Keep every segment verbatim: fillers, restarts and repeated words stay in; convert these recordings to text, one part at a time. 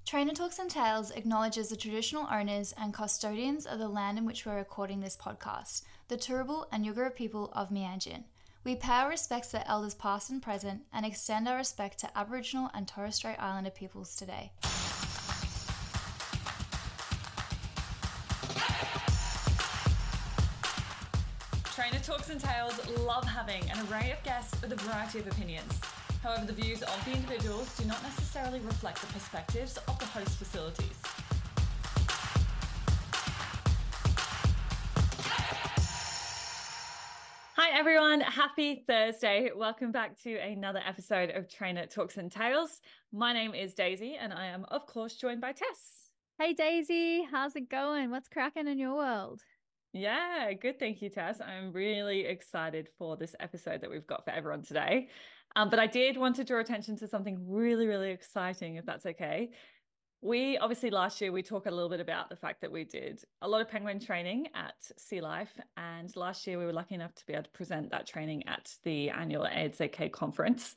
Trainer Talks and Tales acknowledges the traditional owners and custodians of the land in which we're recording this podcast, the Turrbal and Yugara people of Meanjin. We pay our respects to elders past and present and extend our respect to Aboriginal and Torres Strait Islander peoples today. Trainer Talks and Tales love having an array of guests with a variety of opinions. However, the views of the individuals do not necessarily reflect the perspectives of the host facilities. Hi everyone, happy Thursday. Welcome back to another episode of Trainer Talks and Tales. My name is Daisy and I am of course joined by Tess. Hey Daisy, how's it going? What's cracking in your world? Yeah, good. Thank you, Tess. I'm really excited for this episode that we've got for everyone today. Um, but I did want to draw attention to something really, really exciting, if that's okay. We obviously last year we talked a little bit about the fact that we did a lot of penguin training at Sea Life, and last year we were lucky enough to be able to present that training at the annual A Z K conference.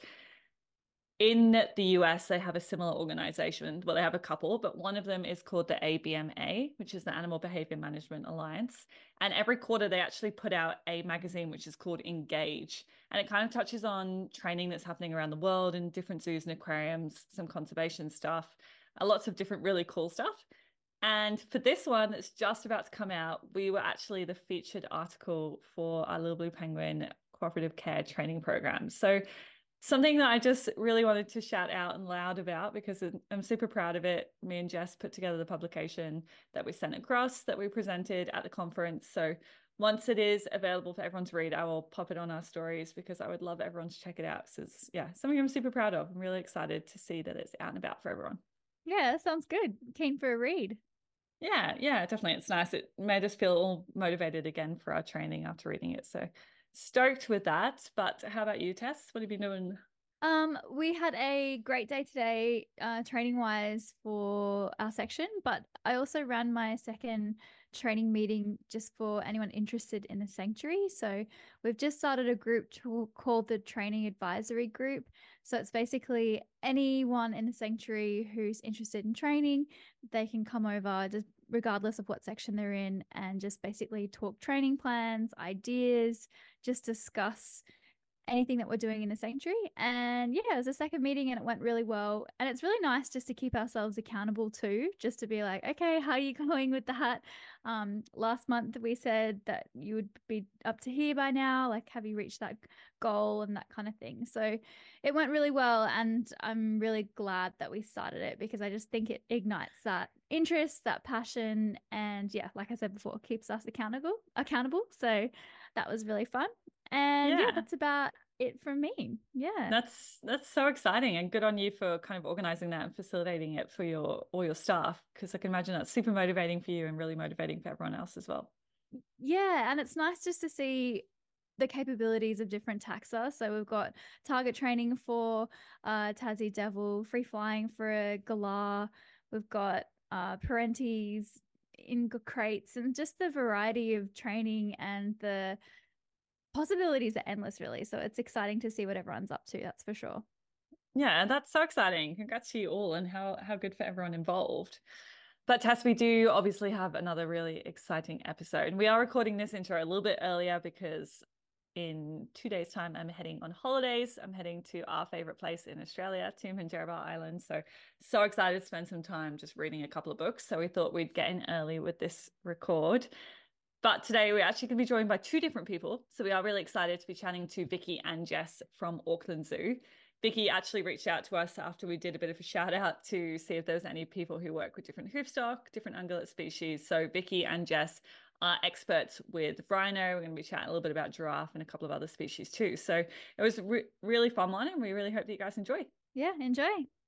In the U S, they have a similar organization. Well, they have a couple, but one of them is called the A B M A, which is the Animal Behavior Management Alliance. And every quarter, they actually put out a magazine, which is called Engage. And it kind of touches on training that's happening around the world in different zoos and aquariums, some conservation stuff, uh, lots of different really cool stuff. And for this one that's just about to come out, we were actually the featured article for our Little Blue Penguin Cooperative Care Training Program. So something that I just really wanted to shout out and loud about because I'm super proud of it. Me and Jess put together the publication that we sent across, that we presented at the conference. So once it is available for everyone to read, I will pop it on our stories because I would love everyone to check it out. So it's, yeah, something I'm super proud of. I'm really excited to see that it's out and about for everyone. Yeah, that sounds good. Keen for a read. Yeah, yeah, definitely. It's nice. It made us feel all motivated again for our training after reading it. So stoked with that. But how about you, Tess? What have you been doing? Um, we had a great day today, uh, training wise for our section, but I also ran my second training meeting just for anyone interested in the sanctuary. So we've just started a group to, called the Training Advisory Group. So it's basically anyone in the sanctuary who's interested in training, they can come over just regardless of what section they're in and just basically talk training plans, ideas, just discuss anything that we're doing in the sanctuary. And yeah, it was a second meeting and it went really well. And it's really nice just to keep ourselves accountable too, just to be like, okay, how are you going with that? Um, last month we said that you would be up to here by now. Like, have you reached that goal and that kind of thing? So it went really well. And I'm really glad that we started it because I just think it ignites that interest, that passion. And yeah, like I said before, keeps us accountable, accountable. So that was really fun. And yeah. yeah, that's about it from me. Yeah. That's that's so exciting and good on you for kind of organizing that and facilitating it for your all your staff, because I can imagine that's super motivating for you and really motivating for everyone else as well. Yeah, and it's nice just to see the capabilities of different taxa. So we've got target training for uh Tassie Devil, free flying for a galah. We've got uh parentes in crates, and just the variety of training and the possibilities are endless, really. So it's exciting to see what everyone's up to, that's for sure. Yeah, that's so exciting. Congrats to you all, and how how good for everyone involved. But Tess, we do obviously have another really exciting episode. And we are recording this intro a little bit earlier because in two days' time, I'm heading on holidays. I'm heading to our favorite place in Australia, to Manjerba Island. So, so excited to spend some time just reading a couple of books. So we thought we'd get in early with this record. But today we're actually going to be joined by two different people. So we are really excited to be chatting to Vicky and Jess from Auckland Zoo. Vicky actually reached out to us after we did a bit of a shout out to see if there was any people who work with different hoofstock, different ungulate species. So Vicky and Jess are experts with rhino. We're going to be chatting a little bit about giraffe and a couple of other species too. So it was a re- really fun one, and we really hope that you guys enjoy. Yeah, enjoy.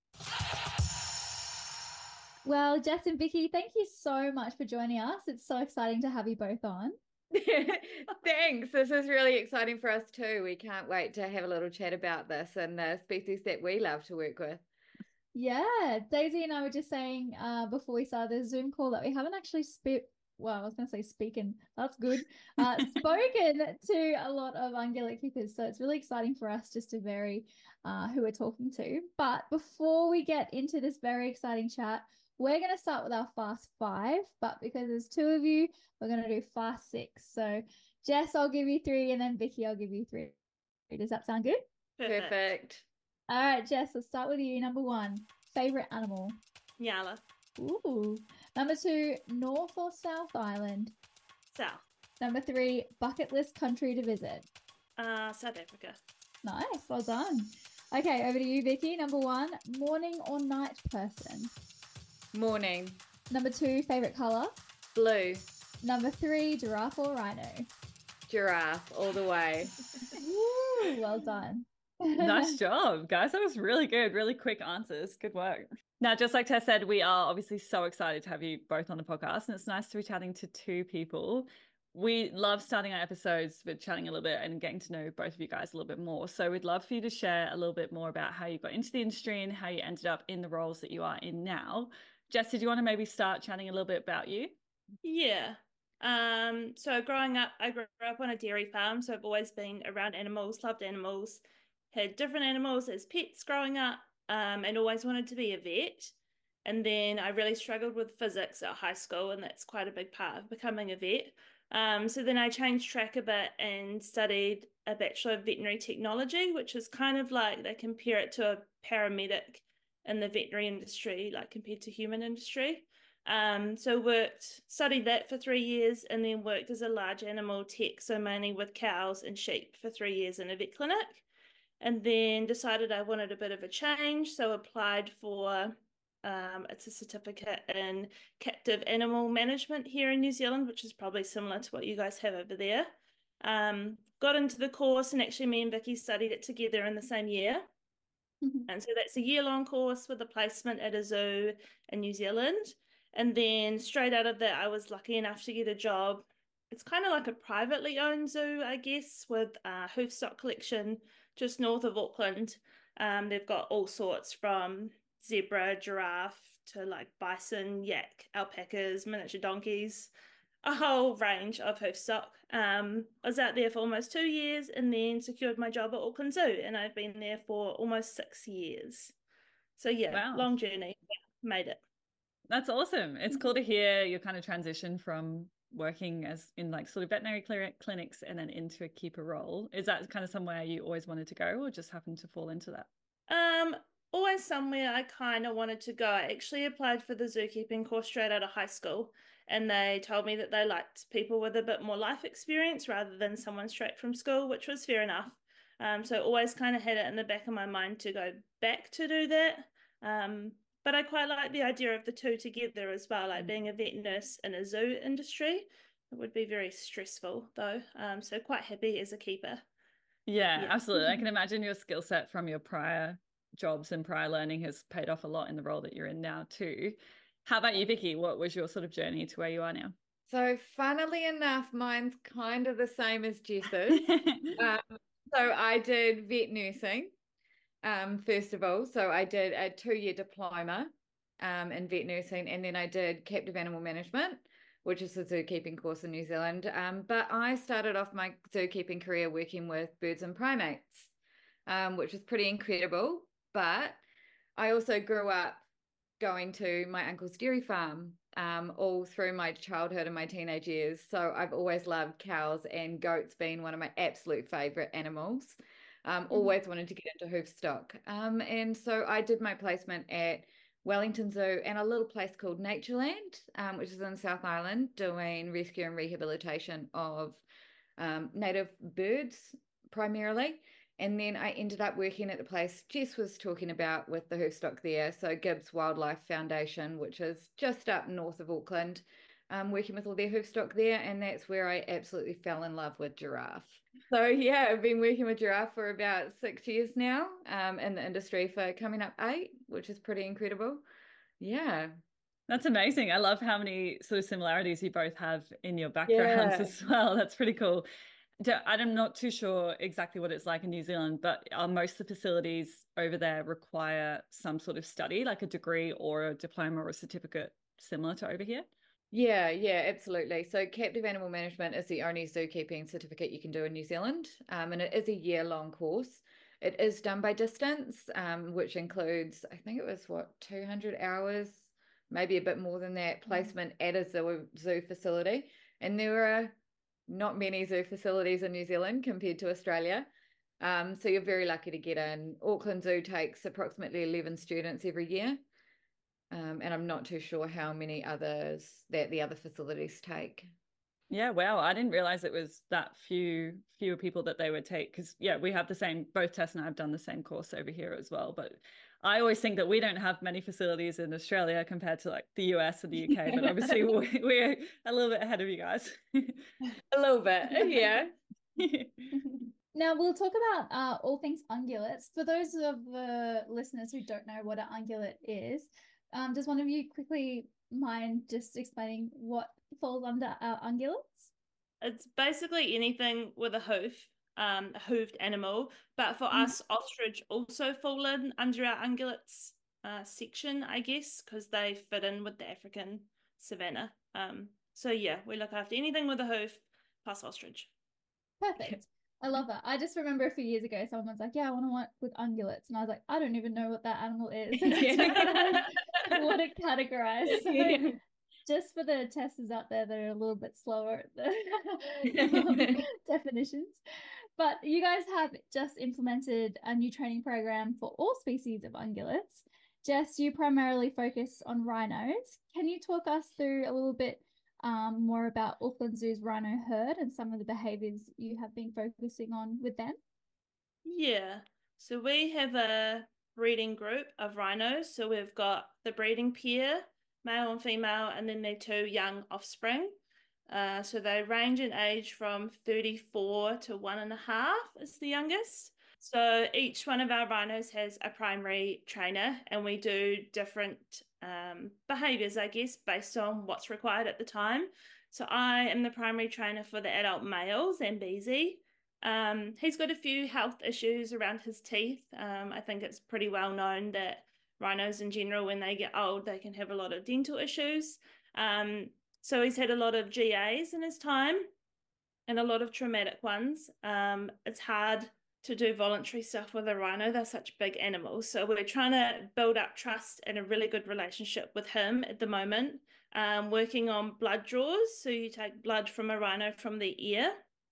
Well, Jess and Vicky, thank you so much for joining us. It's so exciting to have you both on. Thanks. This is really exciting for us too. We can't wait to have a little chat about this and the species that we love to work with. Yeah, Daisy and I were just saying uh, before we started the Zoom call that we haven't actually sp- well, I was going to say speaking, that's good, uh, spoken to a lot of ungulate keepers. So it's really exciting for us just to vary uh, who we're talking to. But before we get into this very exciting chat, we're going to start with our fast five. But because there's two of you, we're going to do fast six. So Jess, I'll give you three, and then Vicky, I'll give you three. Does that sound good? Perfect. Perfect. All right, Jess, let's start with you. Number one, favorite animal. Nyala. Ooh. Number two, North or South Island? South. Number three, bucket list country to visit. Uh, South Africa. Nice, well done. Okay, over to you, Vicky. Number one, morning or night person? Morning. Number two, favorite color? Blue. Number three, giraffe or rhino? Giraffe, all the way. Ooh, well done. Nice job, guys. That was really good. Really quick answers. Good work. Now, just like Tess said, we are obviously so excited to have you both on the podcast, and it's nice to be chatting to two people. We love starting our episodes with chatting a little bit and getting to know both of you guys a little bit more. So we'd love for you to share a little bit more about how you got into the industry and how you ended up in the roles that you are in now. Jess, did you want to maybe start chatting a little bit about you? Yeah. Um, so growing up, I grew up on a dairy farm, so I've always been around animals, loved animals, had different animals as pets growing up, um, and always wanted to be a vet. And then I really struggled with physics at high school, and that's quite a big part of becoming a vet. Um, so then I changed track a bit and studied a Bachelor of Veterinary Technology, which is kind of like they compare it to a paramedic in the veterinary industry, like compared to human industry. Um, so worked, studied that for three years, and then worked as a large animal tech, so mainly with cows and sheep for three years in a vet clinic. And then decided I wanted a bit of a change, so applied for um, it's a certificate in captive animal management here in New Zealand, which is probably similar to what you guys have over there. Um, got into the course, and actually me and Vicky studied it together in the same year. Mm-hmm. And so that's a year-long course with a placement at a zoo in New Zealand. And then straight out of that, I was lucky enough to get a job. It's kind of like a privately owned zoo, I guess, with a hoof stock collection just north of Auckland. Um, they've got all sorts from zebra, giraffe to like bison, yak, alpacas, miniature donkeys, a whole range of hoof stock. Um, I was out there for almost two years and then secured my job at Auckland Zoo, and I've been there for almost six years. So yeah, wow. Long journey, yeah, made it. That's awesome. It's cool to hear your kind of transition from working as in like sort of veterinary clinics and then into a keeper role. Is that kind of somewhere you always wanted to go, or just happened to fall into that? Um, always somewhere I kind of wanted to go. I actually applied for the zookeeping course straight out of high school, and they told me that they liked people with a bit more life experience rather than someone straight from school, which was fair enough. Um, so always kind of had it in the back of my mind to go back to do that. Um, But I quite like the idea of the two together as well, like being a vet nurse in a zoo industry. It would be very stressful though. Um, so quite happy as a keeper. Yeah, yeah, absolutely. I can imagine your skill set from your prior jobs and prior learning has paid off a lot in the role that you're in now too. How about you, Vicky? What was your sort of journey to where you are now? So funnily enough, mine's kind of the same as Jess's. um, so I did vet nursing. Um, first of all, so I did a two-year diploma um, in vet nursing, and then I did captive animal management, which is a zookeeping course in New Zealand. Um, but I started off my zookeeping career working with birds and primates, um, which was pretty incredible. But I also grew up going to my uncle's dairy farm um, all through my childhood and my teenage years. So I've always loved cows, and goats being one of my absolute favorite animals. Um, always wanted to get into hoof stock. Um, and so I did my placement at Wellington Zoo and a little place called Natureland, um, which is in South Island, doing rescue and rehabilitation of um, native birds primarily. And then I ended up working at the place Jess was talking about with the hoof stock there. So Gibbs Wildlife Foundation, which is just up north of Auckland, um, working with all their hoof stock there. And that's where I absolutely fell in love with giraffe. So yeah, I've been working with giraffe for about six years now, um, in the industry for coming up eight, which is pretty incredible. Yeah. That's amazing. I love how many sort of similarities you both have in your backgrounds yeah. as well. That's pretty cool. I'm not too sure exactly what it's like in New Zealand, but are most of the facilities over there require some sort of study, like a degree or a diploma or a certificate similar to over here? Yeah, yeah, absolutely. So captive animal management is the only zookeeping certificate you can do in New Zealand, um, and it is a year-long course. It is done by distance, um, which includes, I think it was what, two hundred hours, maybe a bit more than that, placement at a zoo, zoo facility. And there are not many zoo facilities in New Zealand compared to Australia. Um, so you're very lucky to get in. Auckland Zoo takes approximately eleven students every year. Um, and I'm not too sure how many others that the other facilities take. Yeah, wow. I didn't realize it was that few fewer people that they would take, because yeah, we have the same, both Tess and I have done the same course over here as well. But I always think that we don't have many facilities in Australia compared to like the U S and the U K, but obviously we- we're a little bit ahead of you guys. A little bit, yeah. Now we'll talk about uh, all things ungulates. For those of the listeners who don't know what an ungulate is, um, does one of you quickly mind just explaining what falls under our ungulates? It's basically anything with a hoof, um, a hooved animal. But for Mhm. us, ostrich also fall in under our ungulates uh, section, I guess, because they fit in with the African savanna. Um, so yeah, we look after anything with a hoof plus ostrich. Perfect. I love that. I just remember a few years ago, someone was like, yeah, I want to work with ungulates. And I was like, I don't even know what that animal is. And I what it categorized. So Yeah. just for the testers out there that are a little bit slower at the um, definitions. But you guys have just implemented a new training program for all species of ungulates. Jess, you primarily focus on rhinos. Can you talk us through a little bit um, more about Auckland Zoo's rhino herd and some of the behaviours you have been focusing on with them? Yeah. So we have a breeding group of rhinos. So we've got the breeding pair, male and female, and then their two young offspring. Uh, so they range in age from thirty-four to one and a half is the youngest. So each one of our rhinos has a primary trainer, and we do different um, behaviors, I guess, based on what's required at the time. So I am the primary trainer for the adult males, Zambezi. Um, he's got a few health issues around his teeth. Um, I think it's pretty well known that rhinos in general, when they get old, they can have a lot of dental issues. Um, so he's had a lot of G As in his time and a lot of traumatic ones. Um, it's hard to do voluntary stuff with a rhino. They're such big animals. So we're trying to build up trust and a really good relationship with him at the moment, um, working on blood draws. So you take blood from a rhino from the ear.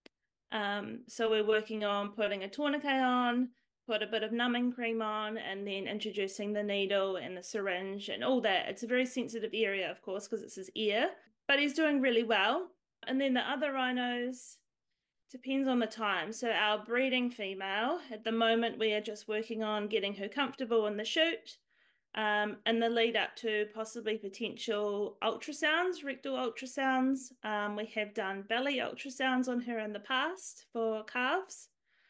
Um, so we're working on putting a tourniquet on, put a bit of numbing cream on, and then introducing the needle and the syringe and all that. It's a very sensitive area, of course, because it's his ear, but he's doing really well. And then the other rhinos, depends on the time. So our breeding female, at the moment, we are just working on getting her comfortable in the chute. Um, in the lead up to possibly potential ultrasounds, rectal ultrasounds. Um, we have done belly ultrasounds on her in the past for calves.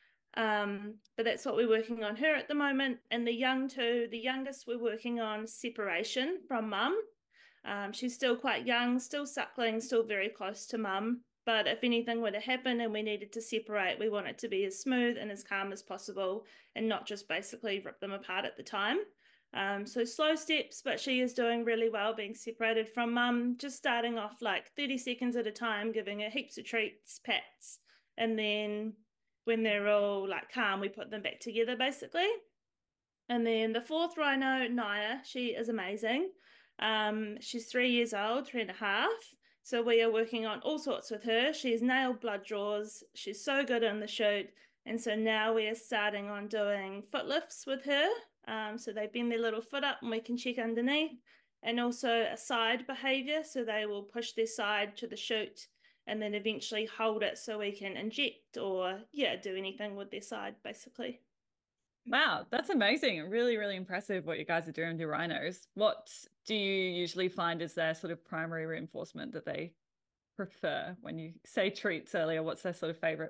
Um, but that's what we're working on her at the moment. And the young two, the youngest, we're working on separation from mum. Um, she's still quite young, still suckling, still very close to mum. But if anything were to happen and we needed to separate, we want it to be as smooth and as calm as possible and not just basically rip them apart at the time. Um, so slow steps, but she is doing really well being separated from mum, just starting off like thirty seconds at a time, giving her heaps of treats, pats, and then when they're all like calm, we put them back together basically. And then the fourth rhino, Naya, she is amazing. Um, she's three years old, three and a half. So we are working on all sorts with her. She's nailed blood draws. She's so good in the chute. And so now we are starting on doing foot lifts with her. Um, so they bend their little foot up and we can check underneath. And also a side behavior. So they will push their side to the chute and then eventually hold it so we can inject or, yeah, do anything with their side, basically. Wow, that's amazing. Really, really impressive what you guys are doing with your rhinos. What do you usually find is their sort of primary reinforcement that they prefer? When you say treats earlier, what's their sort of favorite?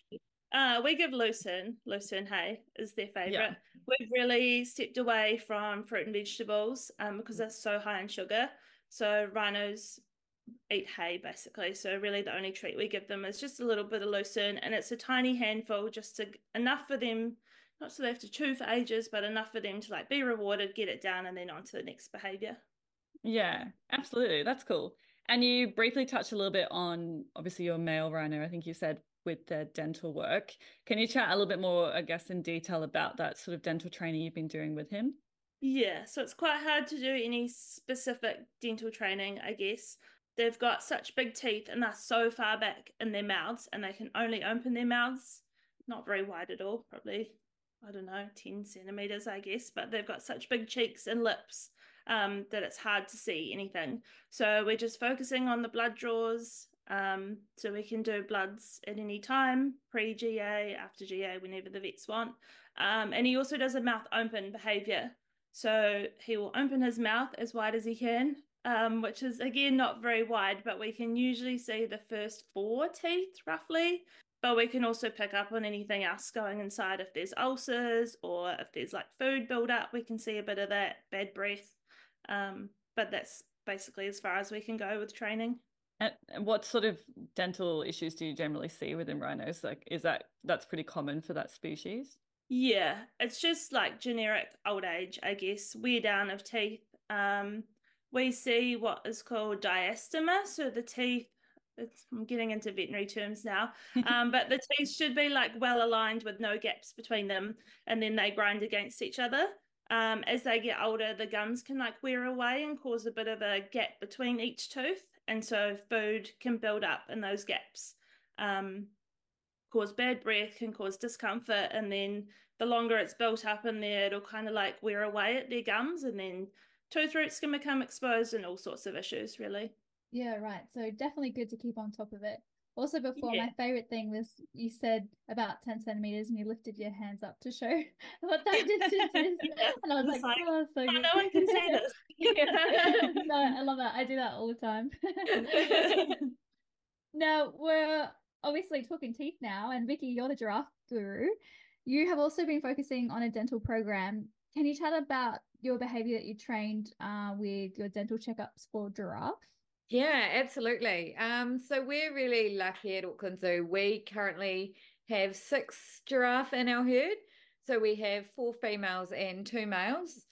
Uh, we give lucerne, lucerne hay is their favorite. Yeah. We've really stepped away from fruit and vegetables um, because they're so high in sugar. So rhinos eat hay basically. So really the only treat we give them is just a little bit of lucerne, and it's a tiny handful, just to enough for them, not so they have to chew for ages, but enough for them to like be rewarded, get it down, and then on to the next behavior. Yeah, absolutely. That's cool. And you briefly touched a little bit on, obviously, your male rhino, I think you said, with the dental work. Can you chat a little bit more, I guess, in detail about that sort of dental training you've been doing with him? Yeah, so it's quite hard to do any specific dental training, I guess. They've got such big teeth and they're so far back in their mouths, and they can only open their mouths not very wide at all, probably, I don't know, ten centimeters, I guess, but they've got such big cheeks and lips um, that it's hard to see anything. So we're just focusing on the blood draws. Um, so we can do bloods at any time, pre-G A, after G A, whenever the vets want. Um, and he also does a mouth open behavior. So he will open his mouth as wide as he can, um, which is, again, not very wide, but we can usually see the first four teeth, roughly. But we can also pick up on anything else going inside. If there's ulcers or if there's like food buildup, we can see a bit of that, bad breath. Um, but that's basically as far as we can go with training. And what sort of dental issues do you generally see within rhinos? Like, is that, that's pretty common for that species? Yeah, it's just like generic old age, I guess, wear down of teeth. Um, we see what is called diastema, so the teeth, it's, I'm getting into veterinary terms now, um, but the teeth should be like well aligned with no gaps between them, and then they grind against each other. Um, as they get older, the gums can like wear away and cause a bit of a gap between each tooth, and so food can build up in those gaps. Um, cause bad breath, can cause discomfort, and then the longer it's built up in there, it'll kind of like wear away at their gums, and then tooth roots can become exposed and all sorts of issues, really. Yeah, right. So definitely good to keep on top of it. Also, before, Yeah. my favorite thing was you said about ten centimeters and you lifted your hands up to show what that distance is. Yeah. And I was It's like, like, oh, so oh, good. no one can see this. Yeah. No, I love that. I do that all the time. Now, we're obviously talking teeth now, and Vicky, you're the giraffe guru. You have also been focusing on a dental program. Can you chat about your behavior that you trained uh, with your dental checkups for giraffes? Yeah, absolutely. Um, so we're really lucky at Auckland Zoo. We currently have six giraffe in our herd. So we have four females and two males,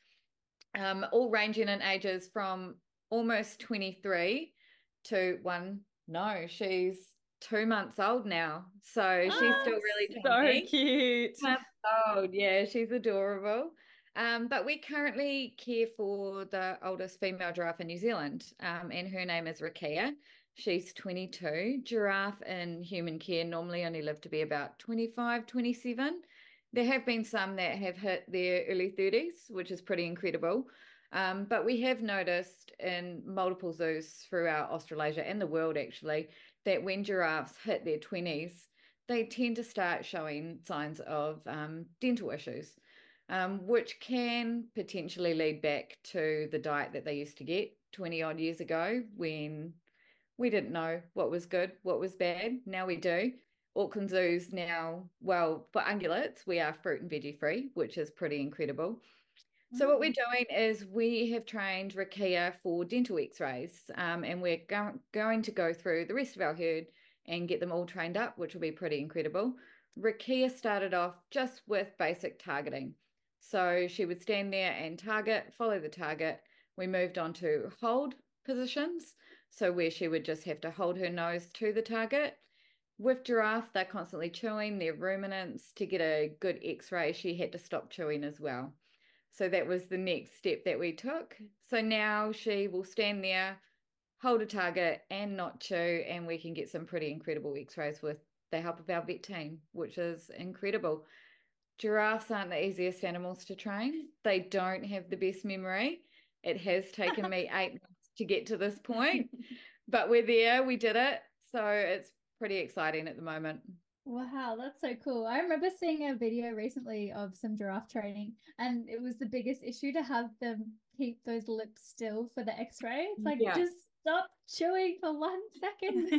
um, all ranging in ages from almost twenty-three to one. No, she's two months old now. So she's Oh, still really so tiny. cute. Months old, yeah, she's adorable. Um, but we currently care for the oldest female giraffe in New Zealand, um, and her name is Rakia. She's twenty-two. Giraffe in human care normally only live to be about twenty-five, twenty-seven. There have been some that have hit their early thirties, which is pretty incredible. Um, but we have noticed in multiple zoos throughout Australasia and the world, actually, that when giraffes hit their twenties, they tend to start showing signs of um, dental issues. Um, which can potentially lead back to the diet that they used to get twenty odd years ago when we didn't know what was good, what was bad. Now we do. Auckland Zoo's now, well, for ungulates, we are fruit and veggie free, which is pretty incredible. So what we're doing is we have trained Rakia for dental x-rays, um, and we're go going to go through the rest of our herd and get them all trained up, which will be pretty incredible. Rakia started off just with basic targeting. So she would stand there and target, follow the target. We moved on to hold positions, so where she would just have to hold her nose to the target. With giraffe, they're constantly chewing, they're ruminants. To get a good x-ray, she had to stop chewing as well. So that was the next step that we took. So now she will stand there, hold a target and not chew, and we can get some pretty incredible x-rays with the help of our vet team, which is incredible. Giraffes aren't the easiest animals to train. They don't have the best memory. It has taken me eight months to get to this point, but we're there, we did it. So it's pretty exciting at the moment. Wow, that's so cool. I remember seeing a video recently of some giraffe training, and it was the biggest issue to have them keep those lips still for the x-ray. It's like, Yeah. just stop chewing for one second.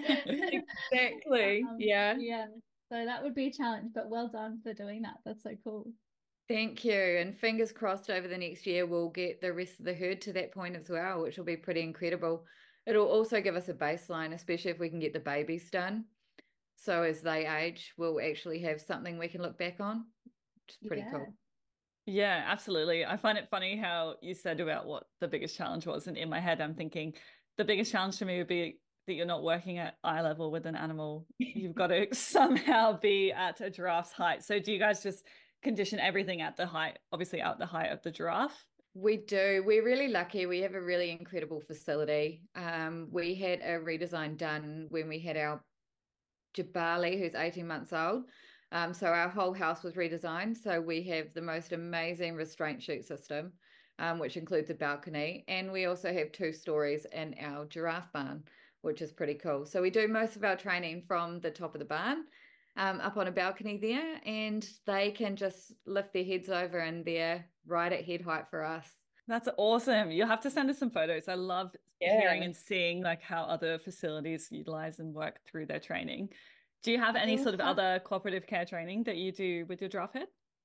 Exactly. Um, yeah. Yeah. So that would be a challenge, but well done for doing that. That's so cool. Thank you. And fingers crossed over the next year, we'll get the rest of the herd to that point as well, which will be pretty incredible. It'll also give us a baseline, especially if we can get the babies done. So as they age, we'll actually have something we can look back on, which is pretty Yeah. cool. Yeah, absolutely. I find it funny how you said about what the biggest challenge was. And in my head, I'm thinking the biggest challenge for me would be that you're not working at eye level with an animal. You've got to somehow be at a giraffe's height. So do you guys just condition everything at the height, obviously at the height of the giraffe? We do. We're really lucky. We have a really incredible facility. Um, we had a redesign done when we had our Jabali, who's eighteen months old. Um, so our whole house was redesigned. So we have the most amazing restraint chute system, um, which includes a balcony. And we also have two stories in our giraffe barn, which is pretty cool. So we do most of our training from the top of the barn, um, up on a balcony there, and they can just lift their heads over and they're right at head height for us. That's awesome. You'll have to send us some photos. I love Yeah. hearing and seeing like how other facilities utilize and work through their training. Do you have any sort of other cooperative care training that you do with your giraffe head?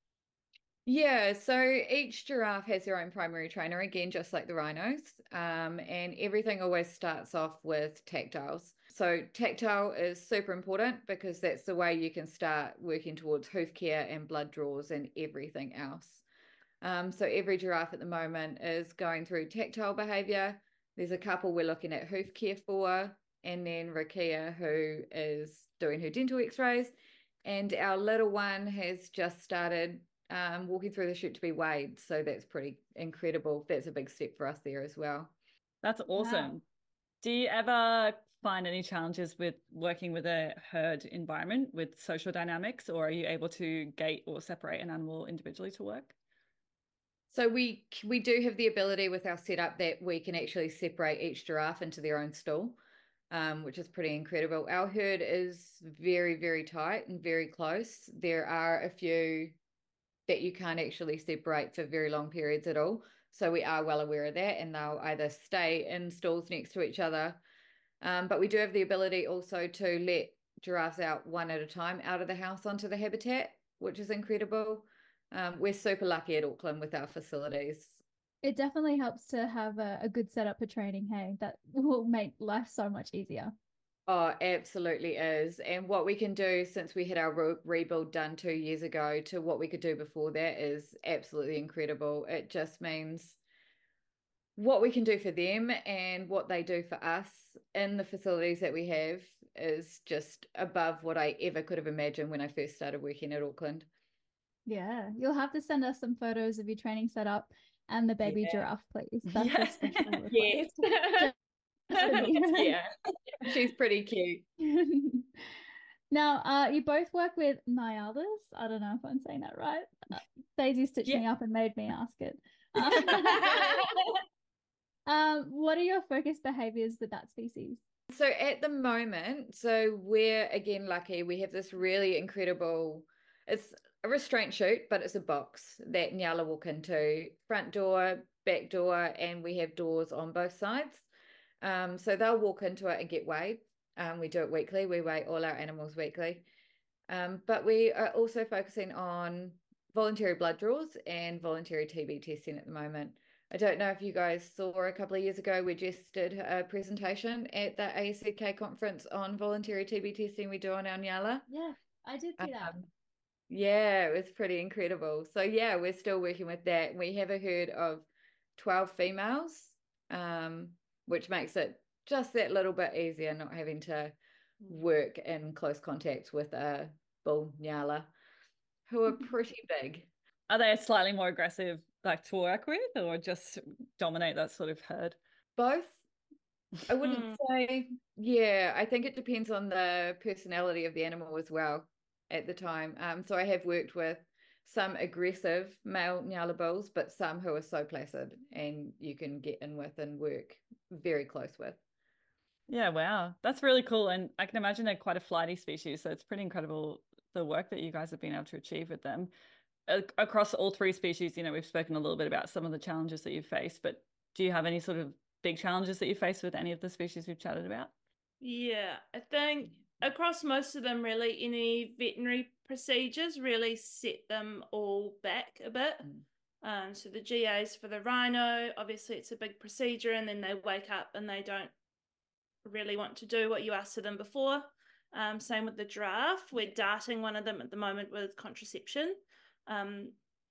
Yeah, so each giraffe has their own primary trainer, again, just like the rhinos. Um, and everything always starts off with tactiles. So tactile is super important because that's the way you can start working towards hoof care and blood draws and everything else. Um, so every giraffe at the moment is going through tactile behavior. There's a couple we're looking at hoof care for, and then Rakia, who is doing her dental x-rays. And our little one has just started um, walking through the chute to be weighed. So that's pretty incredible. That's a big step for us there as well. That's awesome. Wow. Do you ever find any challenges with working with a herd environment with social dynamics, or are you able to gate or separate an animal individually to work? So we we do have the ability with our setup that we can actually separate each giraffe into their own stall, um, which is pretty incredible. Our herd is very, very tight and very close. There are a few that you can't actually separate for very long periods at all. So we are well aware of that, and they'll either stay in stalls next to each other. Um, but we do have the ability also to let giraffes out one at a time out of the house onto the habitat, which is incredible. Um, we're super lucky at Auckland with our facilities. It definitely helps to have a, a good setup for training. Hey, that will make life so much easier. Oh, absolutely is. And what we can do since we had our re rebuild done two years ago to what we could do before that is absolutely incredible. It just means what we can do for them and what they do for us in the facilities that we have is just above what I ever could have imagined when I first started working at Auckland. Yeah, you'll have to send us some photos of your training setup and the baby yeah. giraffe, please. That's yeah. a special request. Yes. Yeah, she's pretty cute. Now, uh, you both work with Nyalas. I don't know if I'm saying that right. Uh, Daisy stitched yeah. me up and made me ask it. um, what are your focus behaviors with that species? So at the moment, so we're again lucky. We have this really incredible, it's a restraint chute, but it's a box that Nyala walk into, front door, back door, and we have doors on both sides. Um, so they'll walk into it and get weighed. Um, we do it weekly. We weigh all our animals weekly. Um, but we are also focusing on voluntary blood draws and voluntary T B testing at the moment. I don't know if you guys saw a couple of years ago, we just did a presentation at the A S Z K conference on voluntary T B testing we do on our Nyala. Yeah, I did see that. Um, yeah, it was pretty incredible. So yeah, we're still working with that. We have a herd of twelve females, um, which makes it just that little bit easier, not having to work in close contact with a bull Nyala, who are pretty big. Are they slightly more aggressive, like to work with, or just dominate that sort of herd? Both. I wouldn't say, yeah, I think it depends on the personality of the animal as well at the time. Um, so I have worked with some aggressive male Nyala bulls, but some who are so placid and you can get in with and work very close with. Yeah, wow. That's really cool. And I can imagine they're quite a flighty species. So it's pretty incredible the work that you guys have been able to achieve with them. Across all three species, you know, we've spoken a little bit about some of the challenges that you've faced, but do you have any sort of big challenges that you face with any of the species we've chatted about? Yeah, I think across most of them, really, any veterinary procedures really set them all back a bit. Mm. Um, so the G As for the rhino, obviously it's a big procedure, and then they wake up and they don't really want to do what you asked of them before. Um, same with the giraffe. We're darting one of them at the moment with contraception. Um,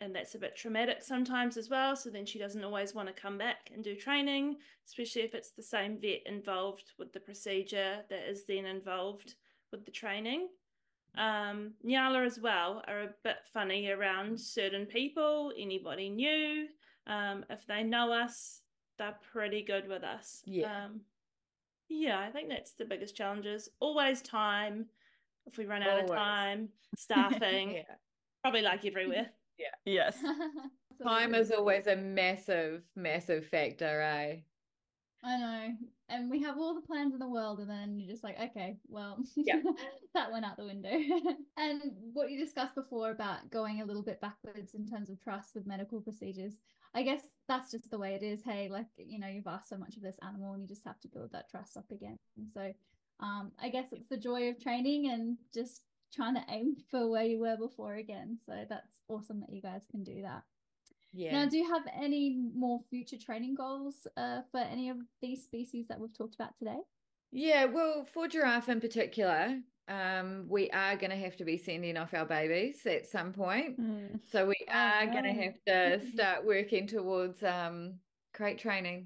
and that's a bit traumatic sometimes as well. So then she doesn't always want to come back and do training, especially if it's the same vet involved with the procedure that is then involved with the training. Um, Nyala as well are a bit funny around certain people, anybody new. Um, if they know us, they're pretty good with us. Yeah. Um, yeah, I think that's the biggest challenges. Always time. If we run out Always. of time, staffing, Yeah. probably like everywhere. Yes. Time is always a massive, massive factor, eh? I know. And we have all the plans in the world, and then you're just like, okay, well, Yeah. that went out the window. And what you discussed before about going a little bit backwards in terms of trust with medical procedures, I guess that's just the way it is. Hey, like, you know, you've asked so much of this animal and you just have to build that trust up again. And so um, I guess it's the joy of training and just trying to aim for where you were before again. So that's awesome that you guys can do that. Yeah. Now, do you have any more future training goals uh, for any of these species that we've talked about today? Yeah, well, for giraffe in particular, um, we are going to have to be sending off our babies at some point. Mm. So we Oh, are going to no. have to start working towards um, crate training,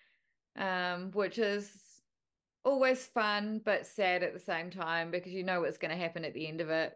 um, which is always fun but sad at the same time because you know what's going to happen at the end of it.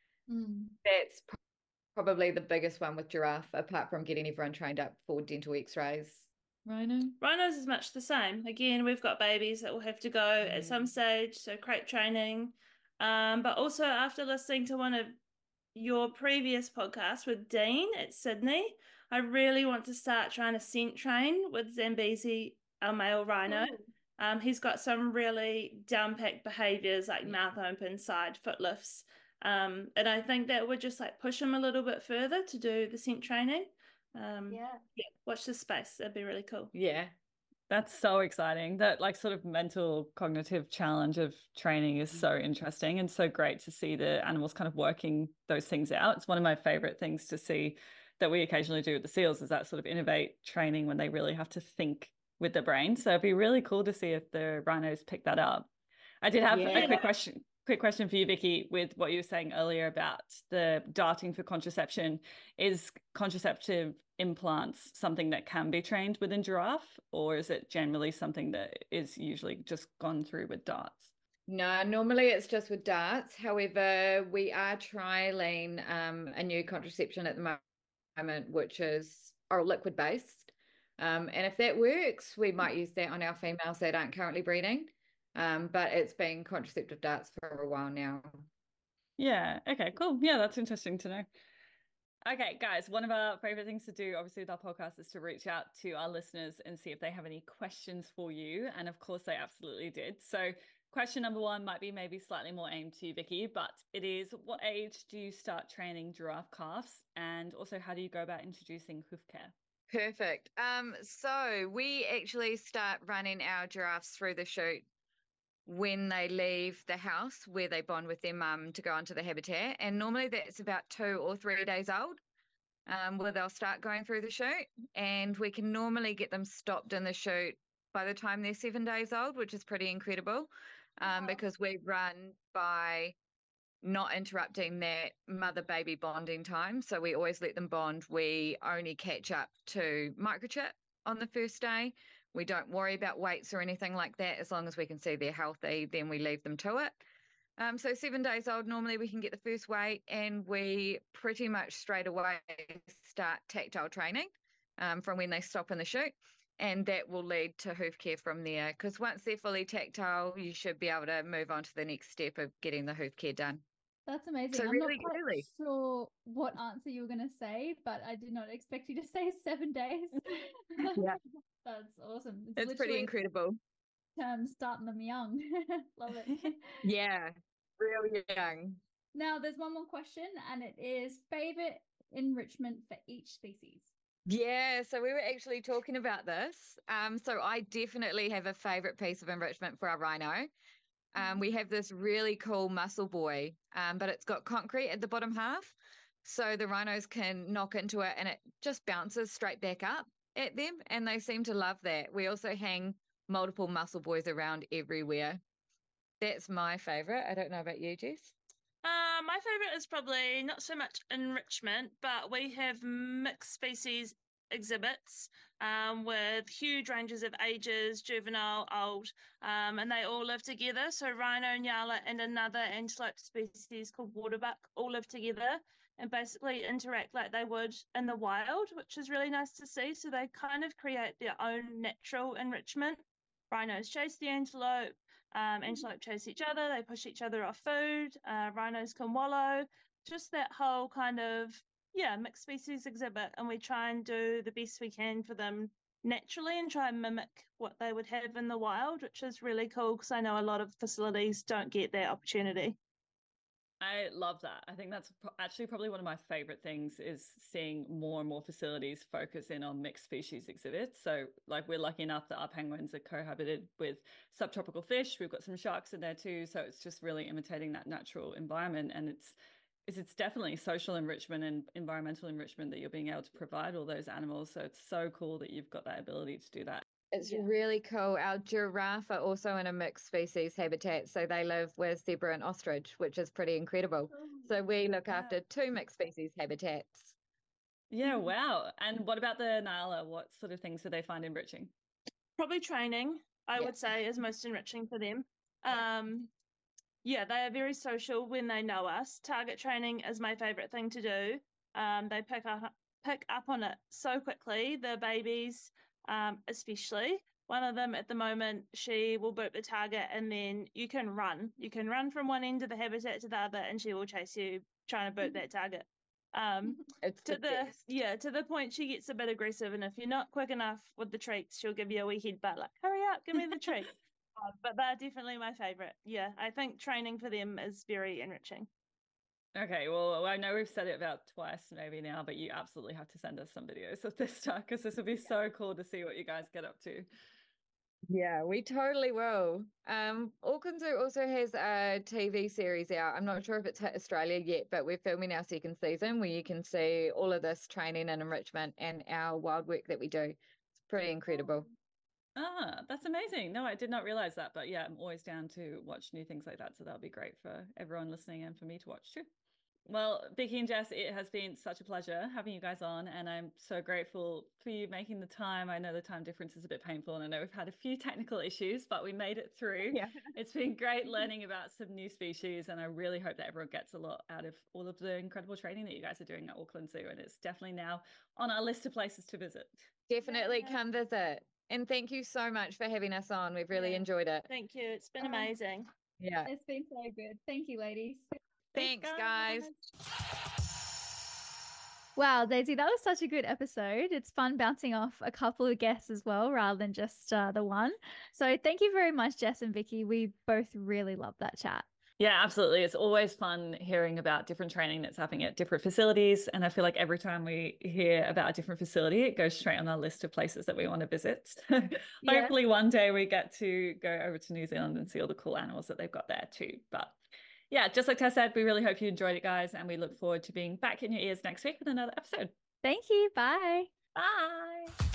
Mm. That's pr- probably the biggest one with giraffe, apart from getting everyone trained up for dental x-rays. Rhino? Rhinos is much the same. Again, we've got babies that will have to go Mm. at some stage, so crate training. Um, but also after listening to one of your previous podcasts with Dean at Sydney, I really want to start trying to scent train with Zambezi, our male rhino. Cool. Um, he's got some really down-packed behaviors like mouth open, side foot lifts. Um, and I think that would just like push him a little bit further to do the scent training. Um, Yeah. yeah, watch this space. That'd be really cool. Yeah. That's so exciting. That like sort of mental cognitive challenge of training is so interesting and so great to see the animals kind of working those things out. It's one of my favorite things to see that we occasionally do with the seals is that sort of innovate training when they really have to think with their brain. So it'd be really cool to see if the rhinos pick that up. I did have Yeah. a quick question. Quick question for you, Vicky, with what you were saying earlier about the darting for contraception. Is contraceptive implants something that can be trained within giraffe, or is it generally something that is usually just gone through with darts? No, normally it's just with darts. However, we are trialing um, a new contraception at the moment, which is oral liquid based. Um, and if that works, we might use that on our females that aren't currently breeding. Um, but it's been contraceptive darts for a while now. Yeah. Okay, cool. Yeah, that's interesting to know. Okay, guys, one of our favorite things to do, obviously, with our podcast is to reach out to our listeners and see if they have any questions for you. And of course, they absolutely did. So question number one might be maybe slightly more aimed to you, Vicky, but it is, what age do you start training giraffe calves? And also, how do you go about introducing hoof care? Perfect. Um, so we actually start running our giraffes through the chute when they leave the house where they bond with their mum to go onto the habitat. And normally that's about two or three days old, um, where they'll start going through the chute. And we can normally get them stopped in the chute by the time they're seven days old, which is pretty incredible, um, Wow. because we run by not interrupting that mother-baby bonding time. So we always let them bond. We only catch up to microchip on the first day. We don't worry about weights or anything like that. As long as we can see they're healthy, then we leave them to it. Um, so seven days old, normally we can get the first weight, and we pretty much straight away start tactile training um, from when they stop in the chute. And that will lead to hoof care from there. Because once they're fully tactile, you should be able to move on to the next step of getting the hoof care done. That's amazing. So I'm really not quite early. sure what answer you were going to say, but I did not expect you to say seven days. Yeah. That's awesome. It's pretty literally incredible. Um, starting them young. Love it. Yeah, real young. Now, there's one more question, and it is favorite enrichment for each species. Yeah, so we were actually talking about this. Um, so I definitely have a favorite piece of enrichment for our rhino. Um, we have this really cool muscle buoy, um, but it's got concrete at the bottom half. So the rhinos can knock into it and it just bounces straight back up at them. And they seem to love that. We also hang multiple muscle buoys around everywhere. That's my favorite. I don't know about you, Jess. Uh, Uh, my favorite is probably not so much enrichment, but we have mixed species exhibits um, with huge ranges of ages, juvenile, old, um, and they all live together. So rhino, nyala, and another antelope species called waterbuck all live together and basically interact like they would in the wild, which is really nice to see. So they kind of create their own natural enrichment. Rhinos chase the antelope, um, antelope chase each other, they push each other off food, uh, rhinos can wallow, just that whole kind of, yeah, mixed species exhibit. And we try and do the best we can for them naturally and try and mimic what they would have in the wild, which is really cool because I know a lot of facilities don't get that opportunity. I love that. I think that's pro- actually probably one of my favorite things is seeing more and more facilities focus in on mixed species exhibits. So like we're lucky enough that our penguins are cohabited with subtropical fish. We've got some sharks in there too. So it's just really imitating that natural environment. And it's it's definitely social enrichment and environmental enrichment that you're being able to provide all those animals. So it's so cool that you've got that ability to do that. It's Yeah. really cool. Our giraffe are also in a mixed species habitat. So they live with zebra and ostrich, which is pretty incredible. So we look Wow. after two mixed species habitats. Yeah, wow. And what about the Nyala? What sort of things do they find enriching? Probably training, I Yeah. would say, is most enriching for them. Um, yeah, they are very social when they know us. Target training is my favorite thing to do. Um, they pick up pick up on it so quickly. The babies, um, especially. One of them at the moment, she will boot the target and then you can run. You can run from one end of the habitat to the other and she will chase you trying to boot that target. Um, It's to the the best. yeah, to the point she gets a bit aggressive, and if you're not quick enough with the treats, she'll give you a wee headbutt like, hurry up, give me the treat. Uh, but they're definitely my favorite. Yeah, I think training for them is very enriching. Okay, well, I know we've said it about twice maybe now, but you absolutely have to send us some videos of this stuff because this will be so cool to see what you guys get up to. Yeah, we totally will. Um, Auckland Zoo also has a T V series out. I'm not sure if it's hit Australia yet, but we're filming our second season where you can see all of this training and enrichment and our wild work that we do. It's pretty incredible. Ah, that's amazing. No, I did not realize that, but yeah, I'm always down to watch new things like that. So that'll be great for everyone listening and for me to watch too. Well, Vicky and Jess, it has been such a pleasure having you guys on, and I'm so grateful for you making the time. I know the time difference is a bit painful, and I know we've had a few technical issues, but we made it through. Yeah. It's been great learning about some new species, and I really hope that everyone gets a lot out of all of the incredible training that you guys are doing at Auckland Zoo, and it's definitely now on our list of places to visit. Definitely Yeah. come visit. And thank you so much for having us on. We've really Yeah. enjoyed it. Thank you. It's been Um, amazing. Yeah. It's been so good. Thank you, ladies. Thanks, guys. Wow, Daisy, that was such a good episode. It's fun bouncing off a couple of guests as well, rather than just uh, the one. So thank you very much, Jess and Vicky. We both really loved that chat. Yeah, absolutely. It's always fun hearing about different training that's happening at different facilities. And I feel like every time we hear about a different facility, it goes straight on our list of places that we want to visit. Yeah. Hopefully one day we get to go over to New Zealand and see all the cool animals that they've got there too. But yeah, just like Tess said, we really hope you enjoyed it, guys. And we look forward to being back in your ears next week with another episode. Thank you. Bye. Bye.